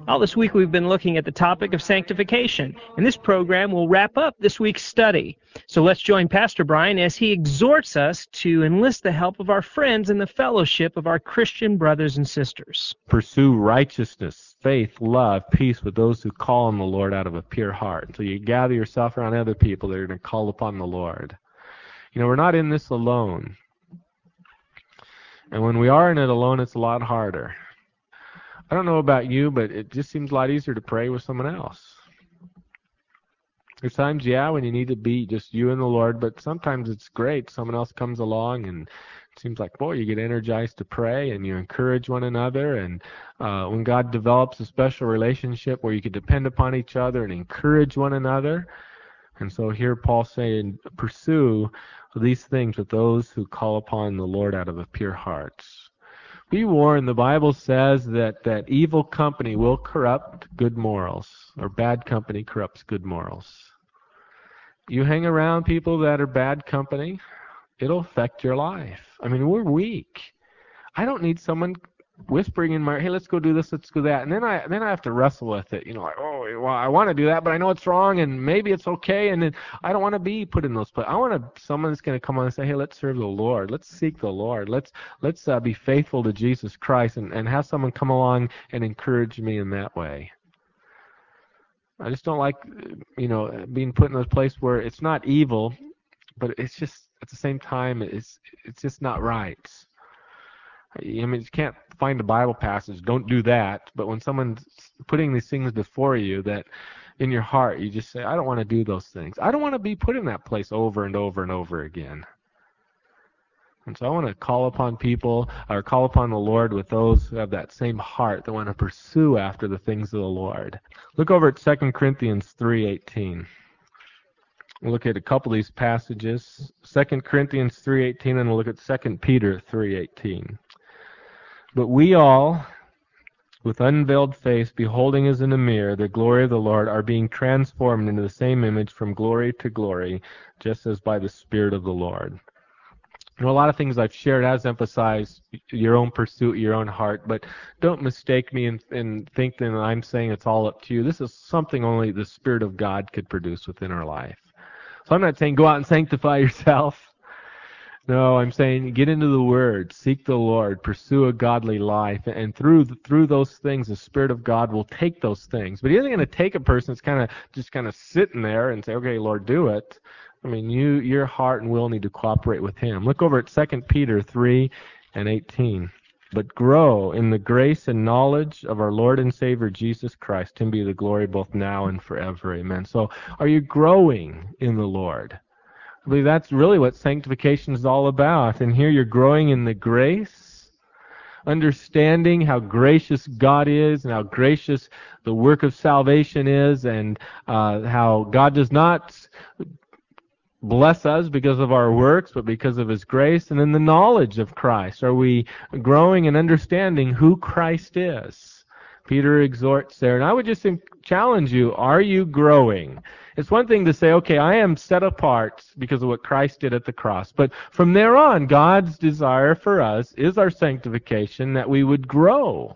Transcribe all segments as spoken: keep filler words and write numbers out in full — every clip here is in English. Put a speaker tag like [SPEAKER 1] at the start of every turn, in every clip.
[SPEAKER 1] All this week we've been looking at the topic of sanctification, and this program will wrap up this week's study. So let's join Pastor Brian as he exhorts us to enlist the help of our friends in the fellowship of our Christian brothers and sisters.
[SPEAKER 2] Pursue righteousness, faith, love, peace with those who call on the Lord out of a pure heart. So you gather yourself around other people that are going to call upon the Lord. You know, we're not in this alone. And when we are in it alone, it's a lot harder. I don't know about you, but it just seems a lot easier to pray with someone else. There's times, yeah, when you need to be just you and the Lord, but sometimes it's great. Someone else comes along and it seems like, boy, you get energized to pray and you encourage one another. And uh, when God develops a special relationship where you can depend upon each other and encourage one another. And so here Paul's saying, pursue these things with those who call upon the Lord out of a pure heart. Be warned, the Bible says that, that evil company will corrupt good morals, or bad company corrupts good morals. You hang around people that are bad company, it'll affect your life. I mean, we're weak. I don't need someone whispering in my ear, hey, let's go do this, let's do that. And then I then I have to wrestle with it. You know, like, oh, well, I want to do that, but I know it's wrong, and maybe it's okay, and then I don't want to be put in those places. I want to, someone that's going to come on and say, hey, let's serve the Lord. Let's seek the Lord. Let's let's uh, be faithful to Jesus Christ, and, and have someone come along and encourage me in that way. I just don't like, you know, being put in a place where it's not evil, but it's just, at the same time, it's it's just not right. I mean, you can't find a Bible passage, don't do that, but when someone's putting these things before you that in your heart, you just say, I don't want to do those things. I don't want to be put in that place over and over and over again. And so I want to call upon people, or call upon the Lord with those who have that same heart that want to pursue after the things of the Lord. Look over at Second Corinthians three eighteen. We'll look at a couple of these passages, Second Corinthians three eighteen, and we'll look at Second Peter three eighteen. But we all, with unveiled face, beholding as in a mirror the glory of the Lord, are being transformed into the same image from glory to glory, just as by the Spirit of the Lord. You know, a lot of things I've shared has emphasized your own pursuit, your own heart, but don't mistake me and, and think that I'm saying it's all up to you. This is something only the Spirit of God could produce within our life. So I'm not saying go out and sanctify yourself. No, I'm saying get into the Word, seek the Lord, pursue a godly life, and through through those things, the Spirit of God will take those things. But He isn't going to take a person that's kind of just kind of sitting there and say, "Okay, Lord, do it." I mean, you, your heart and will need to cooperate with Him. Look over at Second Peter three and eighteen. But grow in the grace and knowledge of our Lord and Savior Jesus Christ. To Him be the glory both now and forever. Amen. So, are you growing in the Lord? I believe that's really what sanctification is all about. And here you're growing in the grace, understanding how gracious God is and how gracious the work of salvation is, and uh, how God does not bless us because of our works, but because of His grace. And then the knowledge of Christ. Are we growing and understanding who Christ is? Peter exhorts there. And I would just challenge you, are you growing? It's one thing to say, okay, I am set apart because of what Christ did at the cross. But from there on, God's desire for us is our sanctification, that we would grow.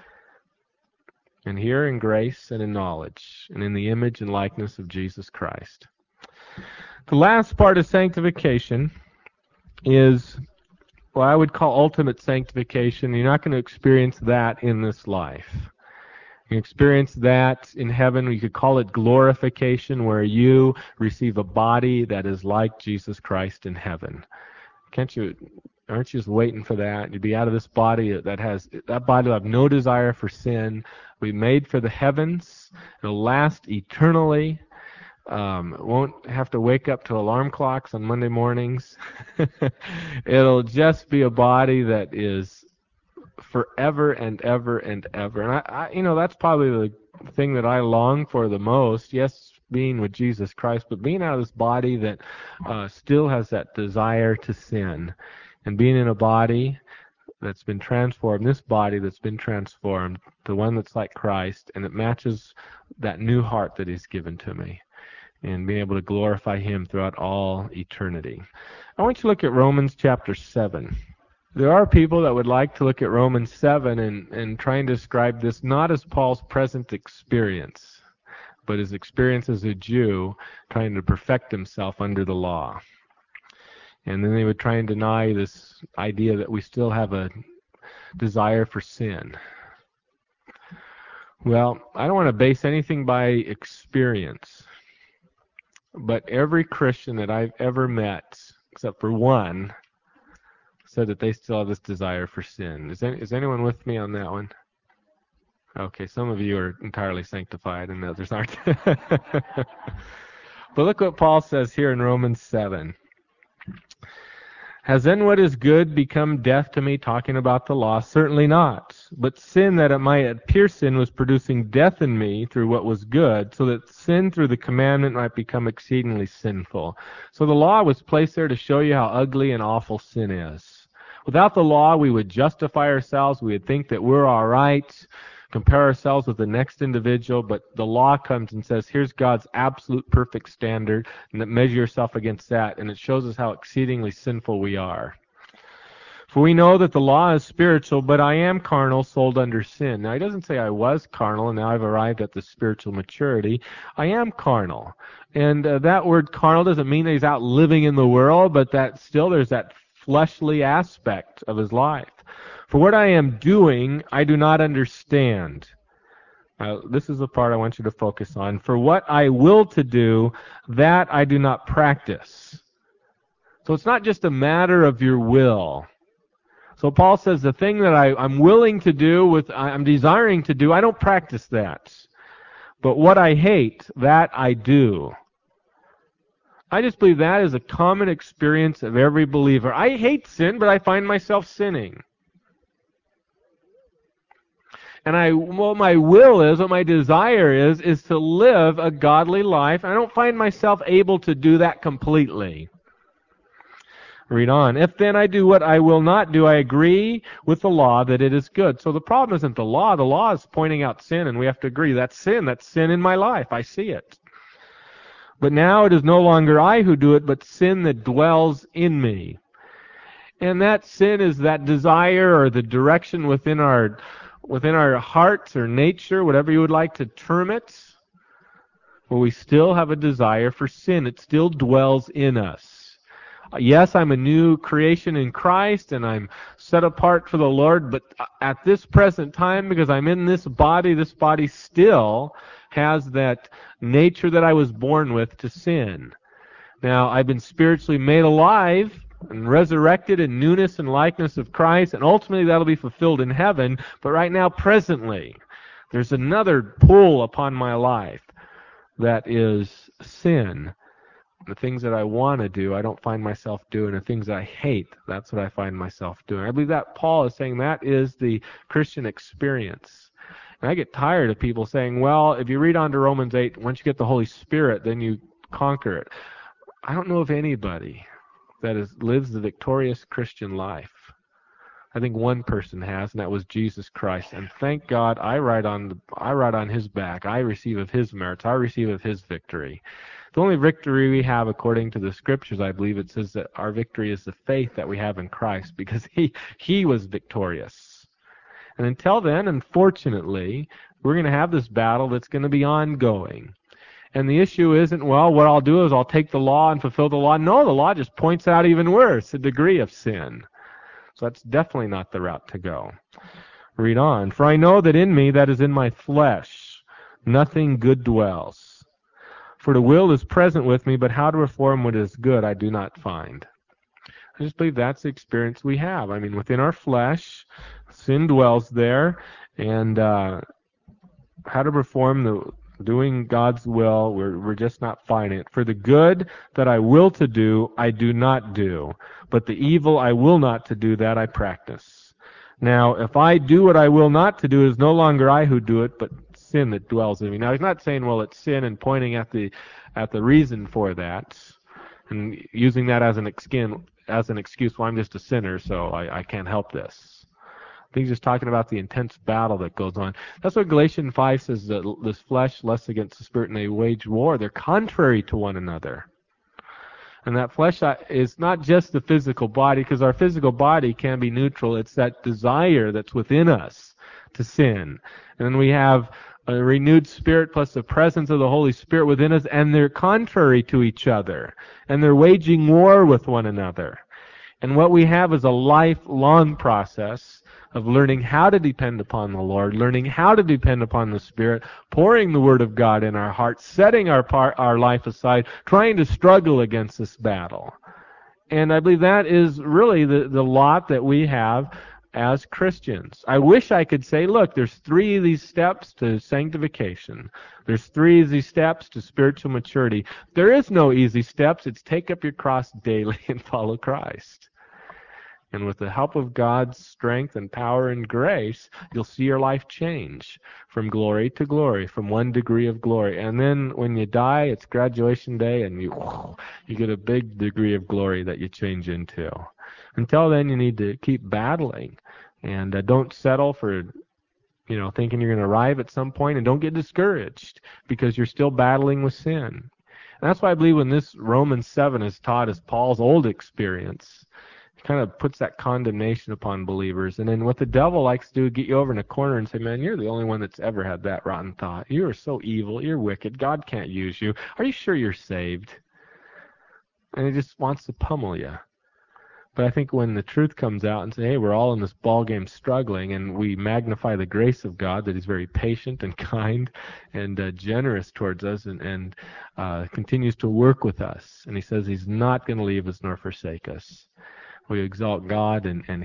[SPEAKER 2] And here in grace and in knowledge, and in the image and likeness of Jesus Christ. The last part of sanctification is what I would call ultimate sanctification. You're not going to experience that in this life. You experience that in heaven. You could call it glorification, where you receive a body that is like Jesus Christ in heaven. Can't you? Aren't you just waiting for that? You'd be out of this body that has that body will have no desire for sin. We're made for the heavens. It'll last eternally. Um, won't have to wake up to alarm clocks on Monday mornings. It'll just be a body that is forever and ever and ever. And I, I, you know, that's probably the thing that I long for the most. Yes, being with Jesus Christ, but being out of this body that uh, still has that desire to sin, and being in a body that's been transformed, this body that's been transformed to one that's like Christ, and it matches that new heart that He's given to me, and being able to glorify Him throughout all eternity. I want you to look at Romans chapter seven. There are people that would like to look at Romans seven and, and try and describe this not as Paul's present experience, but his experience as a Jew trying to perfect himself under the law. And then they would try and deny this idea that we still have a desire for sin. Well, I don't want to base anything by experience, but every Christian that I've ever met, except for one, said that they still have this desire for sin. Is, any, is anyone with me on that one? Okay, some of you are entirely sanctified and others aren't. But look what Paul says here in Romans seven. Has then what is good become death to me, talking about the law? Certainly not. But sin, that it might appear sin, was producing death in me through what was good, so that sin through the commandment might become exceedingly sinful. So the law was placed there to show you how ugly and awful sin is. Without the law, we would justify ourselves. We would think that we're all right, compare ourselves with the next individual, but the law comes and says, here's God's absolute perfect standard, and that measure yourself against that, and it shows us how exceedingly sinful we are. For we know that the law is spiritual, but I am carnal, sold under sin. Now, he doesn't say I was carnal, and now I've arrived at the spiritual maturity. I am carnal. And uh, that word carnal doesn't mean that he's out living in the world, but that still there's that fleshly aspect of his life. For what I am doing, I do not understand. Now, this is the part I want you to focus on. For what I will to do, that I do not practice. So it's not just a matter of your will. So Paul says the thing that I, I'm willing to do, with I'm desiring to do, I don't practice that. But what I hate, that I do. I just believe that is a common experience of every believer. I hate sin, but I find myself sinning. And I, what my will is, what my desire is, is to live a godly life. I don't find myself able to do that completely. Read on. If then I do what I will not do, I agree with the law that it is good. So the problem isn't the law. The law is pointing out sin, and we have to agree. That's sin. That's sin in my life. I see it. But now it is no longer I who do it, but sin that dwells in me. And that sin is that desire or the direction within our within our hearts or nature, whatever you would like to term it, where we still have a desire for sin. It still dwells in us. Yes, I'm a new creation in Christ, and I'm set apart for the Lord, but at this present time, because I'm in this body, this body still has that nature that I was born with to sin. Now, I've been spiritually made alive and resurrected in newness and likeness of Christ, and ultimately that'll be fulfilled in heaven. But right now, presently, there's another pull upon my life that is sin. The things that I want to do, I don't find myself doing. The things I hate, that's what I find myself doing. I believe that Paul is saying that is the Christian experience. And I get tired of people saying, well, if you read on to Romans eight, once you get the Holy Spirit, then you conquer it. I don't know of anybody that is, lives the victorious Christian life. I think one person has, and that was Jesus Christ. And thank God I ride on the, I ride on his back. I receive of his merits. I receive of his victory. The only victory we have, according to the Scriptures, I believe it says that our victory is the faith that we have in Christ, because he, he was victorious. And until then, unfortunately, we're going to have this battle that's going to be ongoing. And the issue isn't, well, what I'll do is I'll take the law and fulfill the law. No, the law just points out even worse, a degree of sin. So that's definitely not the route to go. Read on. For I know that in me, that is in my flesh, nothing good dwells. For the will is present with me, but how to perform what is good I do not find. I just believe that's the experience we have. I mean, within our flesh, sin dwells there, and uh, how to perform the doing God's will, we're, we're just not finding it. For the good that I will to do, I do not do. But the evil I will not to do, that I practice. Now, if I do what I will not to do, it is no longer I who do it, but sin that dwells in me. Now, he's not saying, well, it's sin, and pointing at the at the reason for that, and using that as an excuse, as an excuse, well, I'm just a sinner, so I, I can't help this. I think he's just talking about the intense battle that goes on. That's what Galatians five says, that this flesh lusts against the spirit, and they wage war. They're contrary to one another. And that flesh is not just the physical body, because our physical body can be neutral. It's that desire that's within us to sin. And then we have a renewed spirit plus the presence of the Holy Spirit within us, and they're contrary to each other. And they're waging war with one another. And what we have is a lifelong process of learning how to depend upon the Lord, learning how to depend upon the Spirit, pouring the Word of God in our hearts, setting our part, our life aside, trying to struggle against this battle. And I believe that is really the, the lot that we have as Christians. I wish I could say, look, there's three of these steps to sanctification. There's three of these steps to spiritual maturity. There is no easy steps. It's take up your cross daily and follow Christ. And with the help of God's strength and power and grace, you'll see your life change from glory to glory, from one degree of glory. And then when you die, it's graduation day, and you you get a big degree of glory that you change into. Until then, you need to keep battling, and uh, don't settle for, you know, thinking you're going to arrive at some point, and don't get discouraged because you're still battling with sin. And that's why I believe when this Romans seven is taught as Paul's old experience, kind of puts that condemnation upon believers. And then what the devil likes to do is get you over in a corner and say, man, you're the only one that's ever had that rotten thought. You are so evil. You're wicked. God can't use you. Are you sure you're saved? And he just wants to pummel you. But I think when the truth comes out and say, hey, we're all in this ball game struggling, and we magnify the grace of God, that he's very patient and kind and uh, generous towards us, and, and uh, continues to work with us. And he says he's not going to leave us nor forsake us. We exalt God, and, and